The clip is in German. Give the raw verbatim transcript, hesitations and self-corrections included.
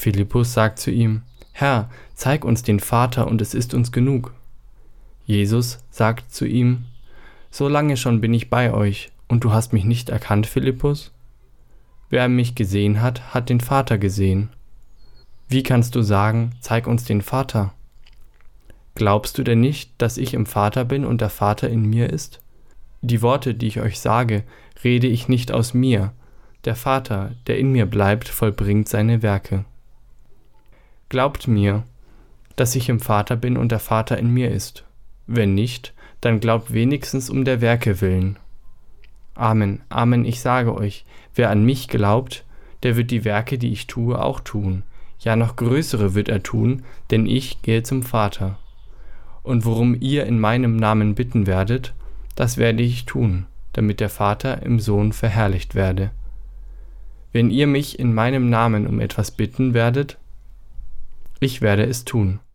Philippus sagt zu ihm: Herr, zeig uns den Vater, und es ist uns genug. Jesus sagt zu ihm: So lange schon bin ich bei euch, und du hast mich nicht erkannt, Philippus? Wer mich gesehen hat, hat den Vater gesehen. Wie kannst du sagen, zeig uns den Vater? Glaubst du denn nicht, dass ich im Vater bin und der Vater in mir ist? Die Worte, die ich euch sage, rede ich nicht aus mir. Der Vater, der in mir bleibt, vollbringt seine Werke. Glaubt mir, dass ich im Vater bin und der Vater in mir ist. Wenn nicht, dann glaubt wenigstens um der Werke willen. Amen, Amen, ich sage euch, wer an mich glaubt, der wird die Werke, die ich tue, auch tun. Ja, noch größere wird er tun, denn ich gehe zum Vater. Und worum ihr in meinem Namen bitten werdet, das werde ich tun, damit der Vater im Sohn verherrlicht werde. Wenn ihr mich in meinem Namen um etwas bitten werdet, ich werde es tun.